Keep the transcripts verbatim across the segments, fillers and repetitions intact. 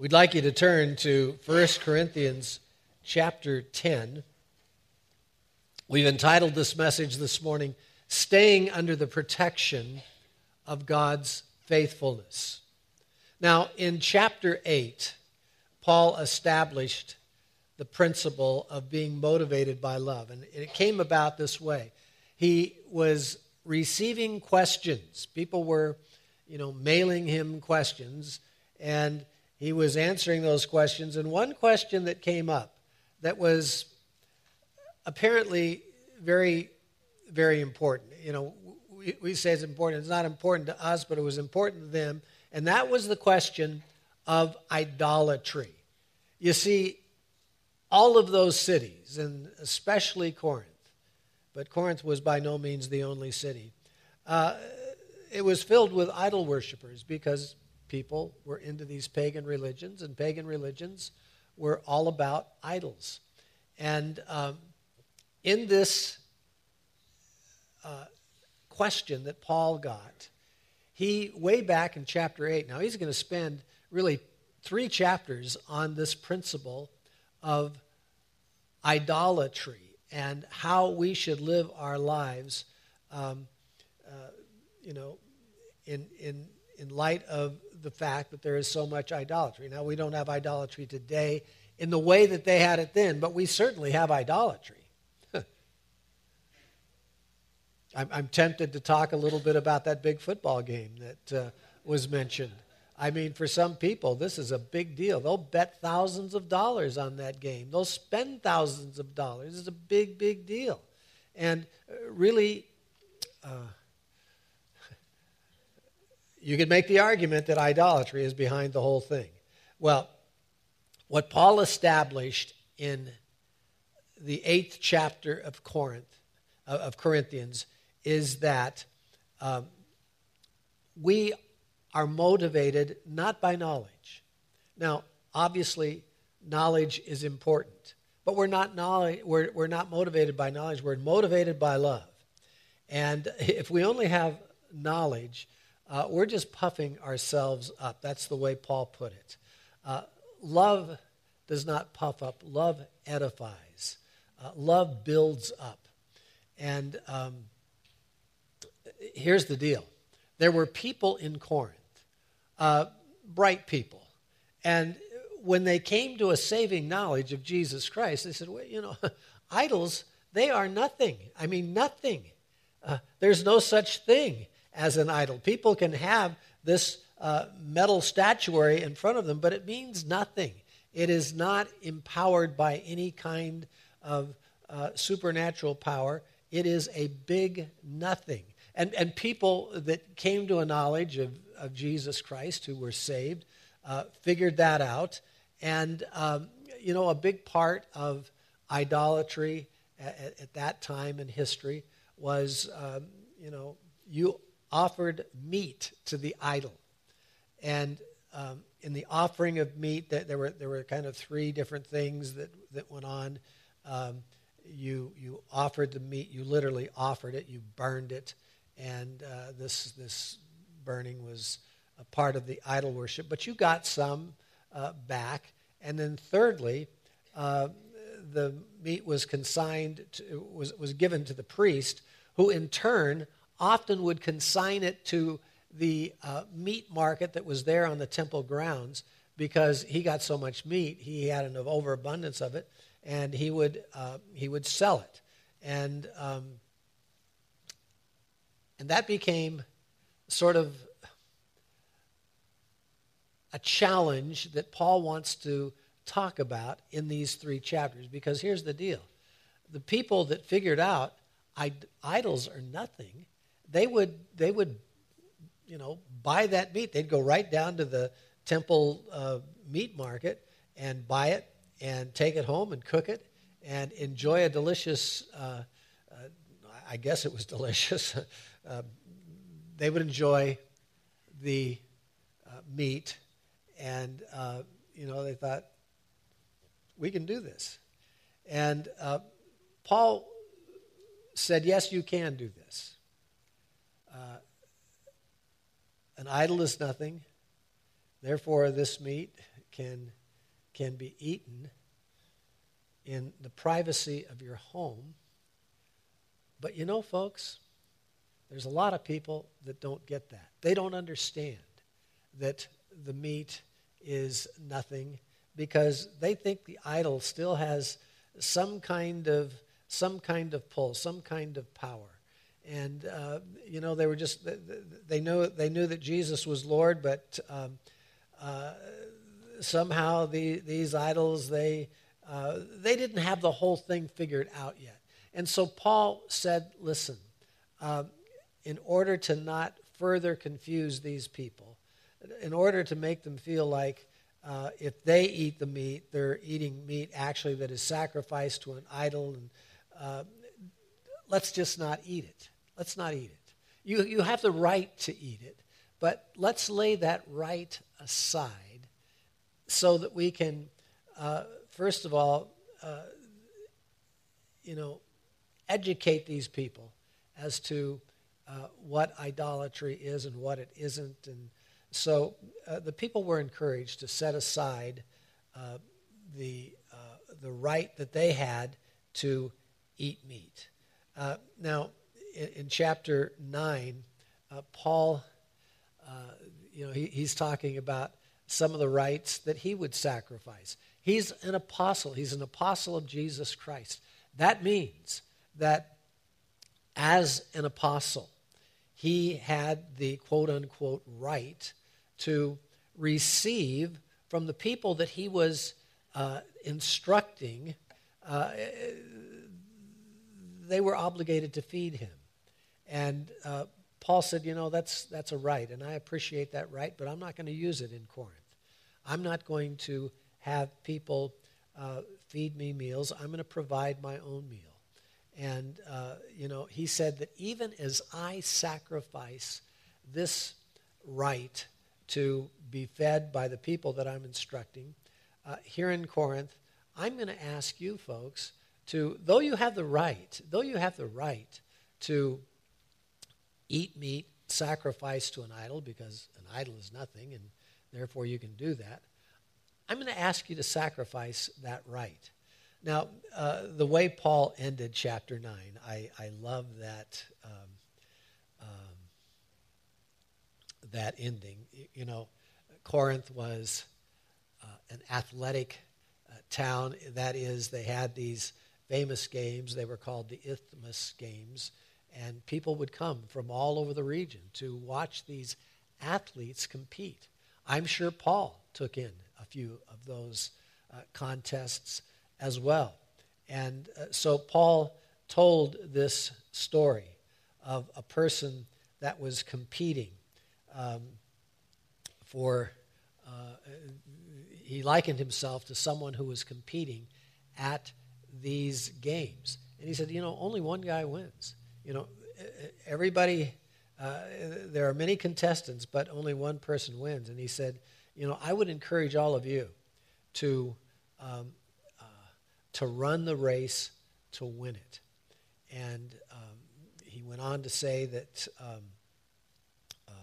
We'd like you to turn to First Corinthians chapter ten. We've entitled this message this morning, Staying Under the Protection of God's Faithfulness. Now, in chapter eight, Paul established the principle of being motivated by love. And it came about this way. He was receiving questions. People were, you know, mailing him questions, and he was answering those questions. And one question that came up that was apparently very, very important. You know, we, we say it's important. It's not important to us, but it was important to them. And that was the question of idolatry. You see, all of those cities, and especially Corinth, but Corinth was by no means the only city, uh, it was filled with idol worshipers because people were into these pagan religions, and pagan religions were all about idols. And um, in this uh, question that Paul got, he, way back in chapter eight, now he's going to spend really three chapters on this principle of idolatry and how we should live our lives, um, uh, you know, in in in light of the fact that there is so much idolatry. Now, we don't have idolatry today in the way that they had it then, but we certainly have idolatry. I'm, I'm tempted to talk a little bit about that big football game that uh, was mentioned. I mean, for some people, this is a big deal. They'll bet thousands of dollars on that game. They'll spend thousands of dollars. It's a big, big deal. And really, uh, you could make the argument that idolatry is behind the whole thing. Well, what Paul established in the eighth chapter of Corinth, of Corinthians, is that um, we are motivated not by knowledge. Now, obviously, knowledge is important, but we're not knowledge, we're, we're not motivated by knowledge. We're motivated by love. And if we only have knowledge, uh, we're just puffing ourselves up. That's the way Paul put it. Uh, love does not puff up. Love edifies. Uh, love builds up. And um, here's the deal. There were people in Corinth, uh, bright people, and when they came to a saving knowledge of Jesus Christ, they said, well, you know, idols, they are nothing. I mean, nothing. Uh, there's no such thing as an idol. People can have this uh, metal statuary in front of them, but it means nothing. It is not empowered by any kind of uh, supernatural power. It is a big nothing. And and people that came to a knowledge of, of Jesus Christ, who were saved, uh, figured that out. And, um, you know, a big part of idolatry at, at that time in history was, um, you know, you offered meat to the idol. And um, in the offering of meat, there were there were kind of three different things that, that went on. Um, you you offered the meat, you literally offered it, you burned it, and uh, this this burning was a part of the idol worship. But you got some uh, back, and then thirdly, uh, the meat was consigned to, was was given to the priest, who in turn often would consign it to the uh, meat market that was there on the temple grounds, because he got so much meat, he had an overabundance of it, and he would uh, he would sell it, and um, and that became sort of a challenge that Paul wants to talk about in these three chapters. Because here's the deal: the people that figured out id- idols are nothing, they would they would you know buy that meat. They'd go right down to the temple uh, meat market and buy it and take it home and cook it and enjoy a delicious, uh, uh, I guess it was delicious, uh, they would enjoy the uh, meat, and, uh, you know, they thought, we can do this. And uh, Paul said, yes, you can do this. Uh, an idol is nothing. Therefore, this meat can, can be eaten in the privacy of your home. But you know, folks, there's a lot of people that don't get that. They don't understand that the meat is nothing because they think the idol still has some kind of some kind of pull, some kind of power. And uh, you know, they were just they knew they knew that Jesus was Lord, but um, uh, somehow the, these idols they uh, they didn't have the whole thing figured out yet. And so Paul said, "Listen, uh, in order to not further confuse these people, in order to make them feel like uh, if they eat the meat, they're eating meat actually that is sacrificed to an idol, and uh, let's just not eat it. Let's not eat it. You, you have the right to eat it, but let's lay that right aside so that we can, uh, first of all, uh, you know, educate these people as to uh, what idolatry is and what it isn't." And so uh, the people were encouraged to set aside uh, the uh, the right that they had to eat meat. Uh, now, in, in chapter nine, uh, Paul, uh, you know, he, he's talking about some of the rights that he would sacrifice. He's an apostle. He's an apostle of Jesus Christ. That means that as an apostle, he had the quote-unquote right to receive from the people that he was uh, instructing. Uh, they were obligated to feed him. And uh, Paul said, you know, that's, that's a right, and I appreciate that right, but I'm not going to use it in Corinth. I'm not going to have people uh, feed me meals. I'm going to provide my own meal. And, uh, you know, he said that even as I sacrifice this right to be fed by the people that I'm instructing, uh, here in Corinth, I'm going to ask you folks to, though you have the right, though you have the right to eat meat sacrificed to an idol, because an idol is nothing, and therefore you can do that, I'm going to ask you to sacrifice that right. Now, uh, the way Paul ended chapter nine, I, I love that um, um, that ending. You know, Corinth was uh, an athletic uh, town. That is, they had these famous games. They were called the Isthmus Games, and people would come from all over the region to watch these athletes compete. I'm sure Paul took in a few of those uh, contests as well. And uh, so Paul told this story of a person that was competing um, for, uh, he likened himself to someone who was competing at these games. And he said, you know, only one guy wins. You know, everybody, uh, there are many contestants, but only one person wins. And he said, you know, I would encourage all of you to um, to run the race to win it. And um, he went on to say that, um, uh,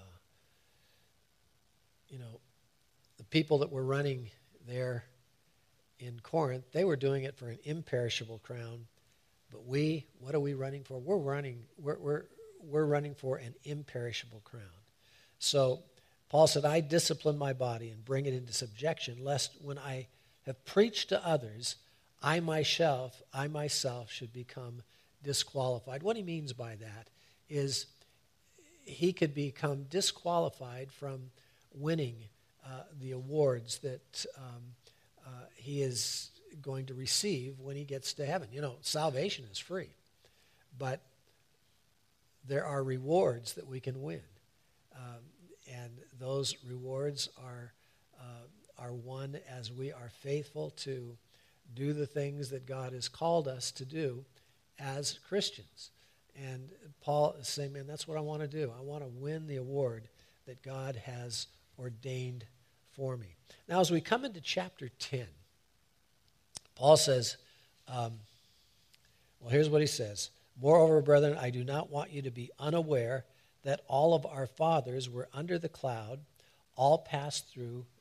you know, the people that were running there in Corinth, they were doing it for an imperishable crown. But we, what are we running for? We're running, we're, we're, we're running for an imperishable crown. So Paul said, I discipline my body and bring it into subjection, lest when I have preached to others, I myself, I myself should become disqualified. What he means by that is he could become disqualified from winning uh, the awards that um, uh, he is going to receive when he gets to heaven. You know, salvation is free, but there are rewards that we can win, um, and those rewards are uh, are won as we are faithful to do the things that God has called us to do as Christians. And Paul is saying, man, that's what I want to do. I want to win the award that God has ordained for me. Now, as we come into chapter ten, Paul says, um, well, here's what he says. Moreover, brethren, I do not want you to be unaware that all of our fathers were under the cloud, all passed through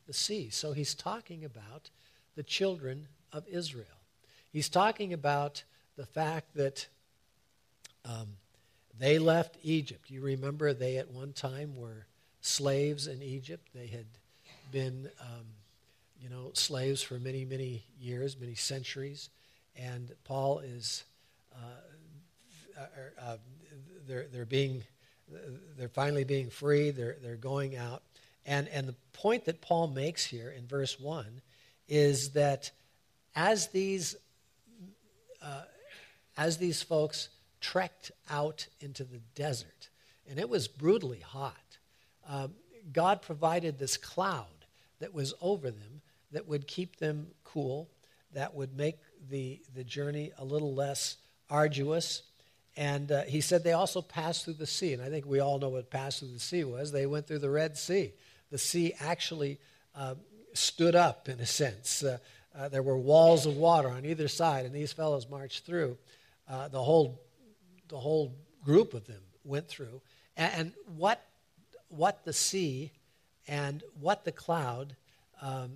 the sea. So he's talking about the children of Israel. He's talking about the fact that um, they left Egypt. You remember they at one time were slaves in Egypt. They had been, um, you know, slaves for many, many years, many centuries. And Paul is, uh, uh, they're they're being, they're finally being free. They're they're going out, and and the point that Paul makes here in verse one is that as these uh, as these folks trekked out into the desert, and it was brutally hot, um, God provided this cloud that was over them that would keep them cool, that would make the, the journey a little less arduous. And uh, he said they also passed through the sea. And I think we all know what pass through the sea was. They went through the Red Sea. The sea actually uh, stood up, in a sense. Uh, uh, there were walls of water on either side, and these fellows marched through. Uh, the whole the whole group of them went through. And, and what what the sea and what the cloud um,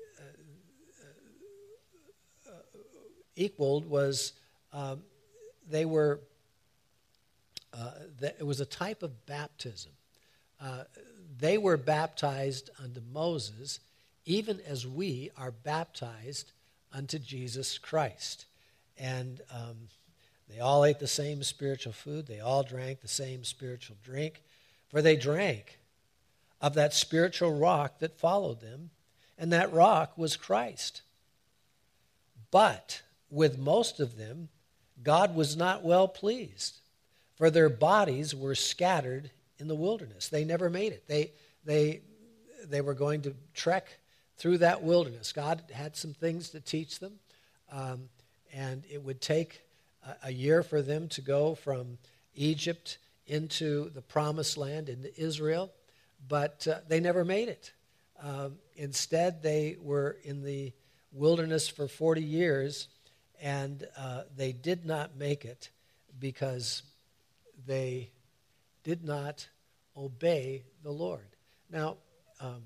uh, uh, equaled was um, they were, uh, the, it was a type of baptism. Uh, they were baptized unto Moses, even as we are baptized unto Jesus Christ. And um, they all ate the same spiritual food. They all drank the same spiritual drink. For they drank of that spiritual rock that followed them, and that rock was Christ. But with most of them, God was not well pleased, for their bodies were scattered in the wilderness. They never made it. They, they, they were going to trek through that wilderness. God had some things to teach them, um, and it would take a, a year for them to go from Egypt into the promised land, into Israel, but uh, they never made it. Um, instead, they were in the wilderness for forty years, and uh, they did not make it because they did not obey the Lord. Now, um,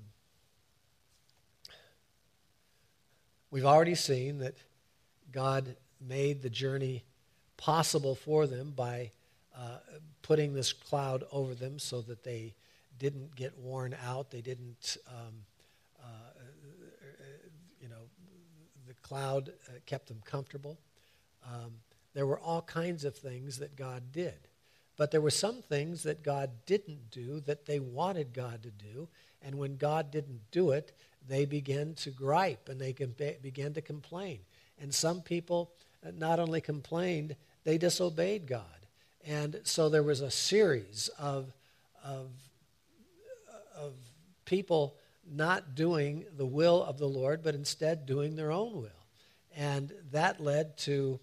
we've already seen that God made the journey possible for them by uh, putting this cloud over them so that they didn't get worn out. They didn't, um, uh, you know, the cloud uh, kept them comfortable. Um, there were all kinds of things that God did. But there were some things that God didn't do that they wanted God to do. And when God didn't do it, they began to gripe and they began to complain. And some people not only complained, they disobeyed God. And so there was a series of, of, of people not doing the will of the Lord, but instead doing their own will. And that led to,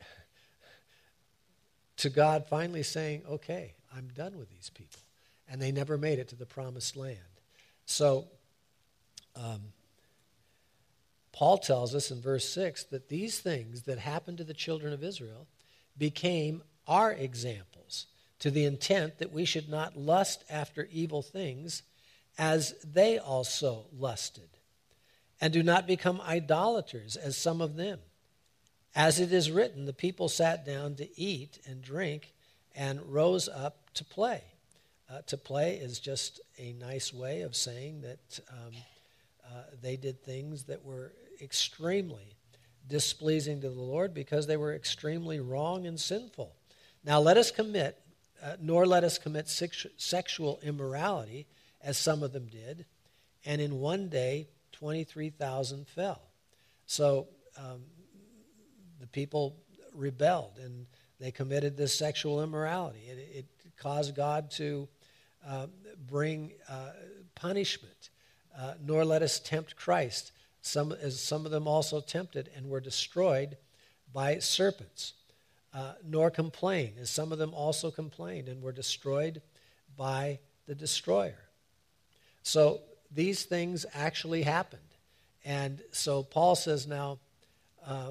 to God finally saying, okay, I'm done with these people. And they never made it to the promised land. So um, Paul tells us in verse six that these things that happened to the children of Israel became our examples, to the intent that we should not lust after evil things as they also lusted, and do not become idolaters as some of them. As it is written, the people sat down to eat and drink and rose up to play. Uh, to play is just a nice way of saying that um, uh, they did things that were extremely displeasing to the Lord because they were extremely wrong and sinful. Now let us commit, uh, nor let us commit sex- sexual immorality, as some of them did, and in one day twenty-three thousand fell. So um, the people rebelled, and they committed this sexual immorality. It, it caused God to uh, bring uh, punishment. Uh, nor let us tempt Christ, some, as some of them also tempted and were destroyed by serpents. Uh, nor complain, as some of them also complained and were destroyed by the destroyer. So these things actually happened. And so Paul says now, uh,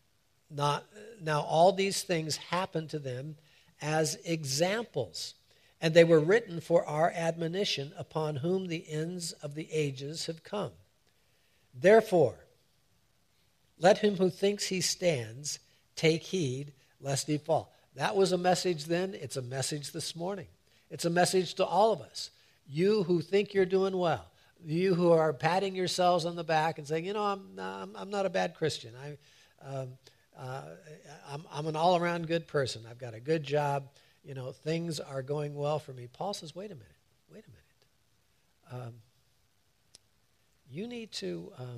not, now all these things happened to them as examples. and they were written for our admonition, upon whom the ends of the ages have come. Therefore, let him who thinks he stands take heed lest he fall. That was a message then. It's a message this morning. It's a message to all of us. You who think you're doing well, you who are patting yourselves on the back and saying, you know, I'm I'm, I'm not a bad Christian. I, um, uh, I'm, I'm an all-around good person. I've got a good job. You know, things are going well for me. Paul says, wait a minute, wait a minute. Um, you need to um,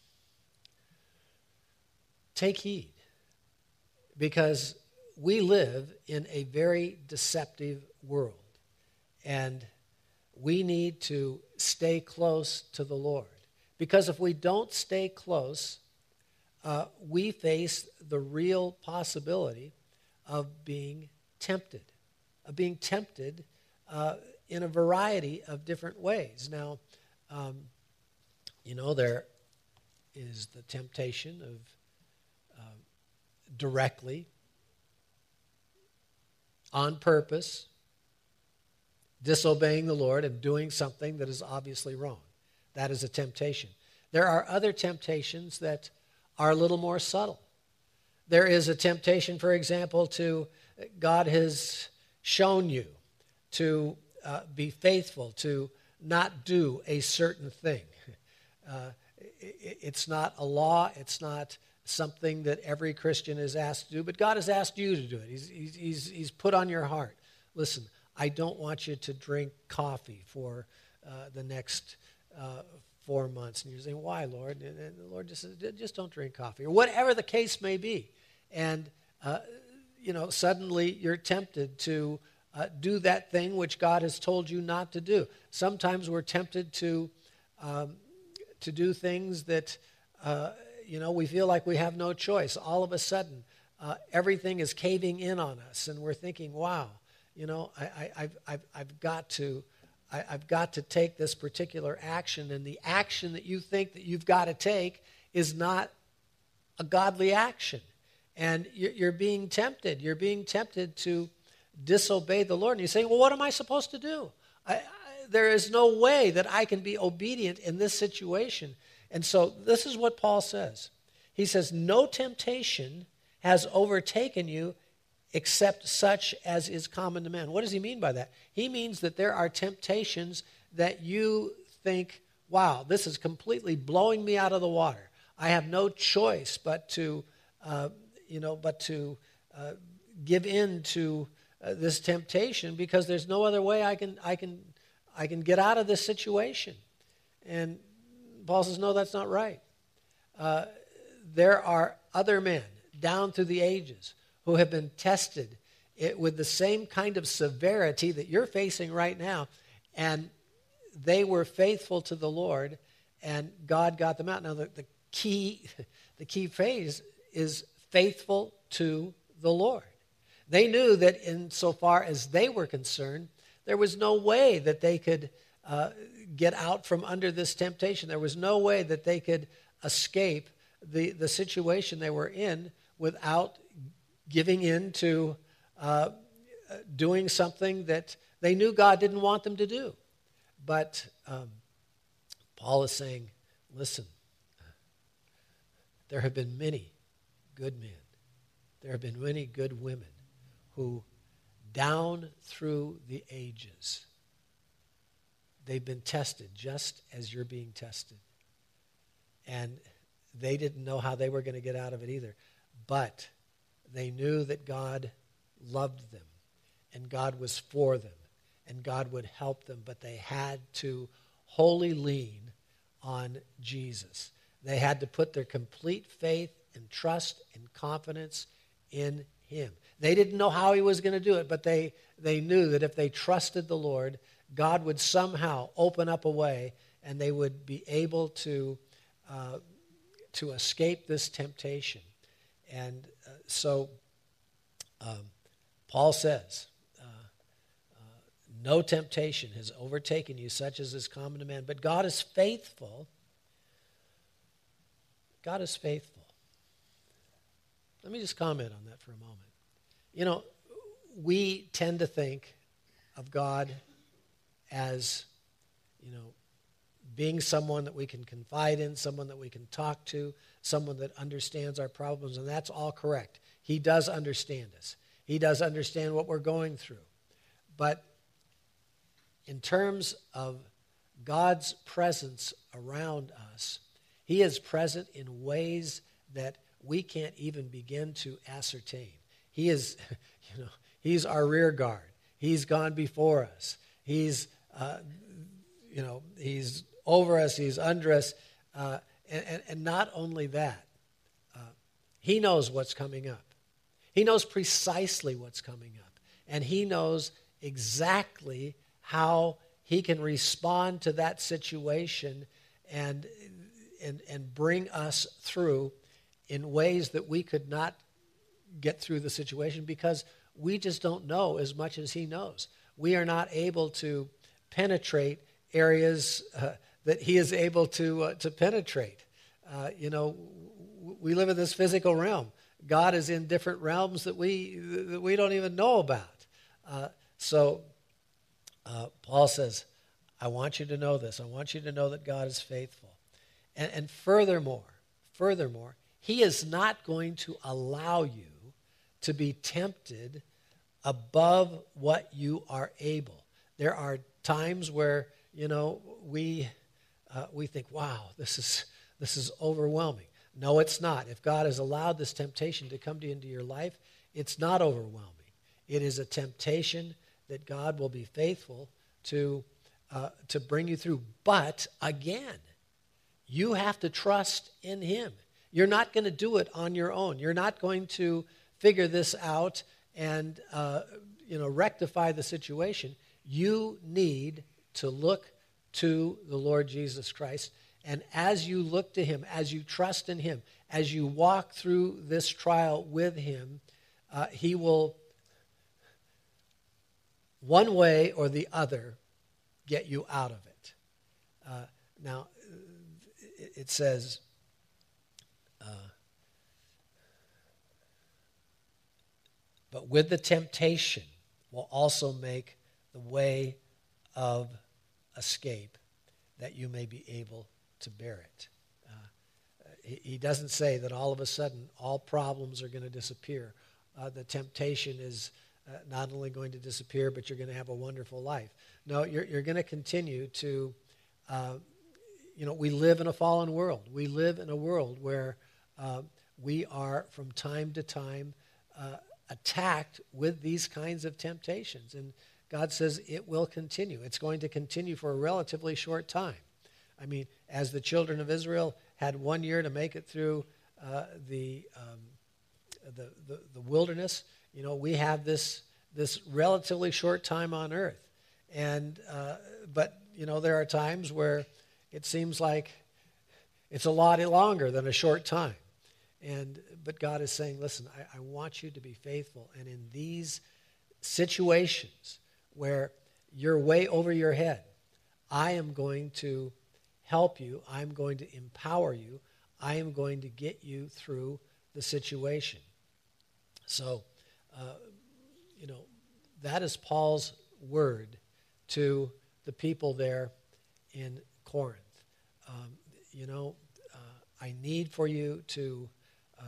take heed, because we live in a very deceptive world, and we need to stay close to the Lord. Because if we don't stay close, uh, we face the real possibility of being tempted, of being tempted uh, in a variety of different ways. Now, um, you know, there is the temptation of uh, directly, on purpose, disobeying the Lord and doing something that is obviously wrong. That is a temptation. There are other temptations that are a little more subtle. There is a temptation, for example, to God has shown you to uh, be faithful, to not do a certain thing. Uh, it, it's not a law. It's not something that every Christian is asked to do, but God has asked you to do it. He's, he's, he's put on your heart, listen, I don't want you to drink coffee for uh, the next uh, four months. And you're saying, why, Lord? And, and the Lord just says, just don't drink coffee, or whatever the case may be. And, uh, you know, suddenly you're tempted to uh, do that thing which God has told you not to do. Sometimes we're tempted to um, to do things that, uh, you know, we feel like we have no choice. All of a sudden, uh, everything is caving in on us, and we're thinking, wow, you know, I, I, I've, I've, I've got to, I, I've got to take this particular action, and the action that you think that you've got to take is not a godly action, and you're, you're being tempted. You're being tempted to disobey the Lord, and you say, well, what am I supposed to do? I, I, there is no way that I can be obedient in this situation. And so this is what Paul says. He says, no temptation has overtaken you except such as is common to man. What does he mean by that? He means that there are temptations that you think, wow, this is completely blowing me out of the water. I have no choice but to, uh, you know, but to uh, give in to uh, this temptation, because there's no other way I can, I can, I can get out of this situation. And Paul says, no, that's not right. Uh, there are other men down through the ages who have been tested it, with the same kind of severity that you're facing right now, and they were faithful to the Lord, and God got them out. Now, the, the key, the key phrase is faithful to the Lord. They knew that insofar as they were concerned, there was no way that they could uh, get out from under this temptation. There was no way that they could escape the, the situation they were in without giving in to uh, doing something that they knew God didn't want them to do. But um, Paul is saying, listen, there have been many good men. There have been many good women who, down through the ages, they've been tested just as you're being tested. And they didn't know how they were going to get out of it either. But they knew that God loved them, and God was for them, and God would help them, but they had to wholly lean on Jesus. They had to put their complete faith and trust and confidence in him. They didn't know how he was going to do it, but they, they knew that if they trusted the Lord, God would somehow open up a way, and they would be able to, uh, to escape this temptation. And uh, so um, Paul says, uh, uh, no temptation has overtaken you such as is common to man, but God is faithful. God is faithful. Let me just comment on that for a moment. You know, we tend to think of God as, you know, being someone that we can confide in, someone that we can talk to, someone that understands our problems, and that's all correct. He does understand us. He does understand what we're going through. But in terms of God's presence around us, he is present in ways that we can't even begin to ascertain. He is, you know, he's our rear guard. He's gone before us. He's, uh, you know, he's over us. He's under us. Uh, and, and, and not only that, uh, he knows what's coming up. He knows precisely what's coming up. And he knows exactly how he can respond to that situation and, and, and bring us through in ways that we could not get through the situation because we just don't know as much as he knows. We are not able to penetrate areas uh, that he is able to uh, to penetrate. Uh, you know, w- we live in this physical realm. God is in different realms that we that we don't even know about. Uh, so uh, Paul says, I want you to know this. I want you to know that God is faithful. And, and furthermore, furthermore, he is not going to allow you to be tempted above what you are able. There are times where, you know, we uh, we think, wow, this is this is overwhelming. No, it's not. If God has allowed this temptation to come to into your life, it's not overwhelming. It is a temptation that God will be faithful to uh, to bring you through. But again, you have to trust in him. You're not going to do it on your own. You're not going to figure this out and uh, you know rectify the situation. You need to look to the Lord Jesus Christ. And as you look to him, as you trust in him, as you walk through this trial with him, uh, he will, one way or the other, get you out of it. Uh, now, it, it says, uh, but with the temptation will also make the way of escape that you may be able to bear it. Uh, he, he doesn't say that all of a sudden all problems are going to disappear. Uh, the temptation is uh, not only going to disappear, but you're going to have a wonderful life. No, you're, you're going to continue to, uh, you know, we live in a fallen world. We live in a world where uh, we are from time to time uh, attacked with these kinds of temptations. And God says it will continue. It's going to continue for a relatively short time. I mean, as the children of Israel had one year to make it through uh, the, um, the, the the wilderness, you know, we have this this relatively short time on earth. And uh, but you know, there are times where it seems like it's a lot longer than a short time. And but God is saying, listen, I, I want you to be faithful, and in these situations where you're way over your head, I am going to help you. I'm going to empower you. I am going to get you through the situation. So, uh, you know, that is Paul's word to the people there in Corinth. Um, you know, uh, I need for you to uh,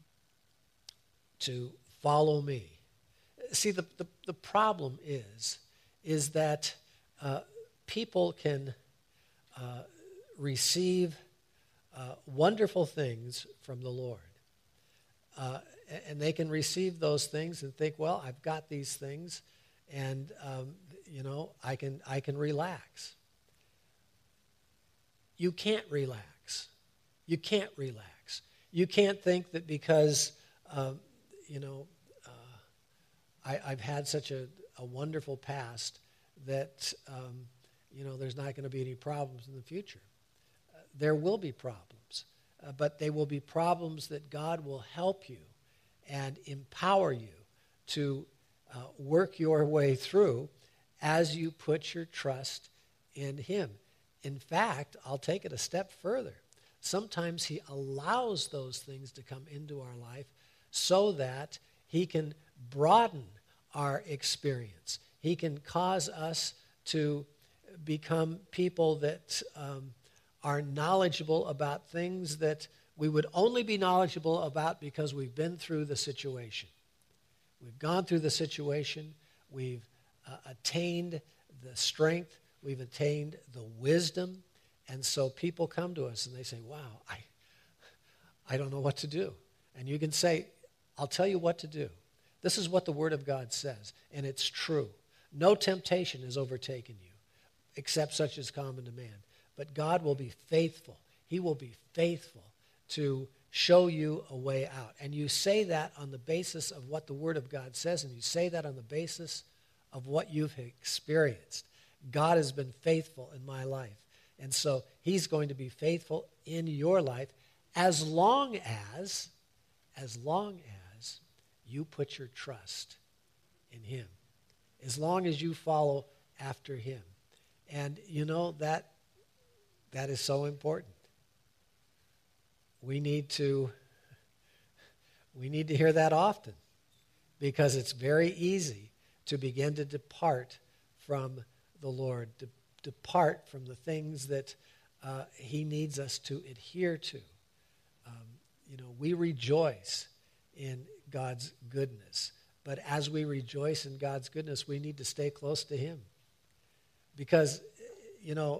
to follow me. See, the, the, the problem is, is that uh, people can uh, receive uh, wonderful things from the Lord. Uh, and they can receive those things and think, well, I've got these things, and, um, you know, I can, I can relax. You can't relax. You can't relax. You can't think that because, um, you know, I, I've had such a, a wonderful past that, um, you know, there's not going to be any problems in the future. Uh, there will be problems, uh, but they will be problems that God will help you and empower you to uh, work your way through as you put your trust in him. In fact, I'll take it a step further. Sometimes he allows those things to come into our life so that he can broaden our experience. He can cause us to become people that um, are knowledgeable about things that we would only be knowledgeable about because we've been through the situation. We've gone through the situation. We've uh, attained the strength. We've attained the wisdom. And so people come to us and they say, wow, I, I don't know what to do. And you can say, I'll tell you what to do. This is what the Word of God says, and it's true. No temptation has overtaken you, except such as common to man. But God will be faithful. He will be faithful to show you a way out. And you say that on the basis of what the Word of God says, and you say that on the basis of what you've experienced. God has been faithful in my life. And so He's going to be faithful in your life as long as, as long as you put your trust in Him. As long as you follow after Him. And you know, that that is so important. We need to we need to hear that often, because it's very easy to begin to depart from the Lord, to depart from the things that uh, He needs us to adhere to. Um, you know, we rejoice in God's goodness. But as we rejoice in God's goodness, we need to stay close to Him. Because, you know,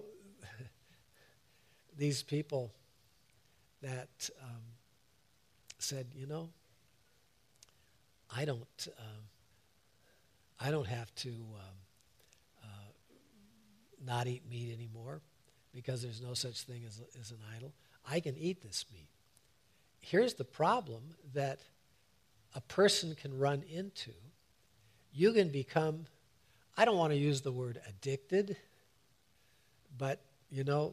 these people that um, said, you know, I don't, um, I don't have to um, uh, not eat meat anymore because there's no such thing as, as an idol. I can eat this meat. Here's the problem that a person can run into. You can become, I don't want to use the word addicted, but, you know,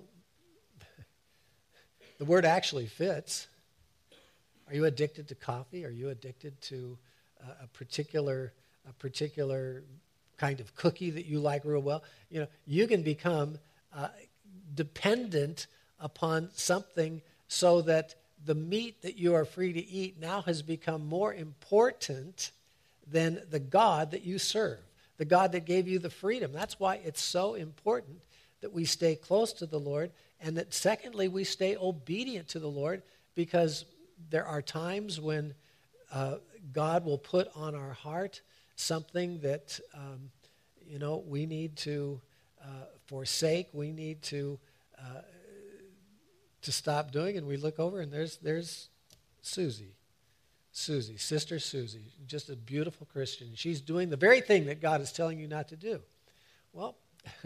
the word actually fits. Are you addicted to coffee? Are you addicted to uh, a particular a particular kind of cookie that you like real well? You know, you can become uh, dependent upon something so that the meat that you are free to eat now has become more important than the God that you serve, the God that gave you the freedom. That's why it's so important that we stay close to the Lord, and that secondly, we stay obedient to the Lord, because there are times when uh, God will put on our heart something that, um, you know, we need to uh, forsake, we need to uh, to stop doing, and we look over and there's there's Susie, Susie, Sister Susie, just a beautiful Christian. She's doing the very thing that God is telling you not to do. Well,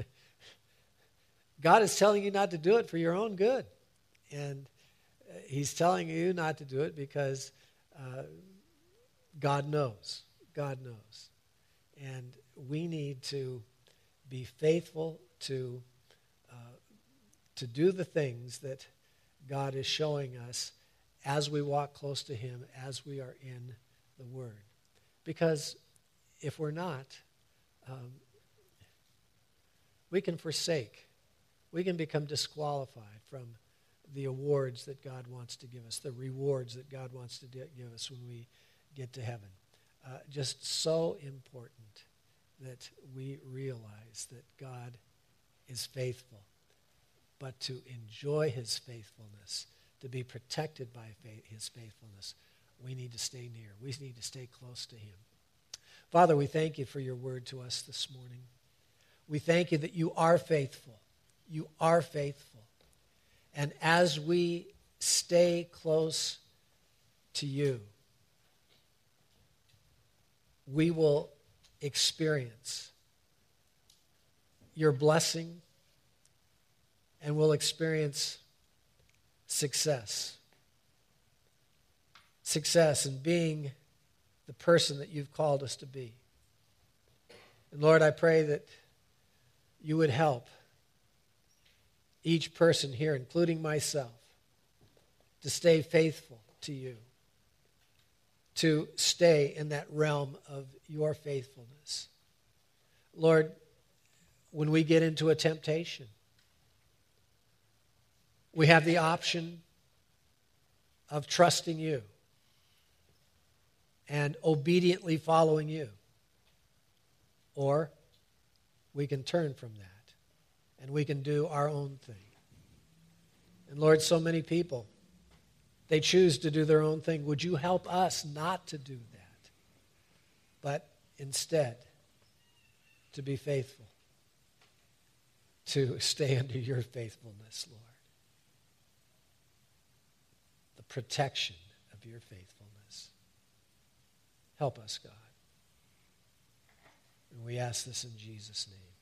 God is telling you not to do it for your own good, and He's telling you not to do it because uh, God knows. God knows, and we need to be faithful to uh, to do the things that God is showing us as we walk close to Him, as we are in the Word. Because if we're not, um, we can forsake. We can become disqualified from the awards that God wants to give us, the rewards that God wants to give us when we get to heaven. Uh, just so important that we realize that God is faithful. But to enjoy His faithfulness, to be protected by faith, His faithfulness, we need to stay near. We need to stay close to Him. Father, we thank You for Your word to us this morning. We thank You that You are faithful. You are faithful. And as we stay close to You, we will experience Your blessing, and we'll experience success. Success in being the person that You've called us to be. And Lord, I pray that You would help each person here, including myself, to stay faithful to You, to stay in that realm of Your faithfulness. Lord, when we get into a temptation, we have the option of trusting You and obediently following You, or we can turn from that, and we can do our own thing. And Lord, so many people, they choose to do their own thing. Would you help us not to do that, but instead to be faithful, to stay under your faithfulness, Lord. The protection of your faithfulness. Help us, God. And we ask this in Jesus' name.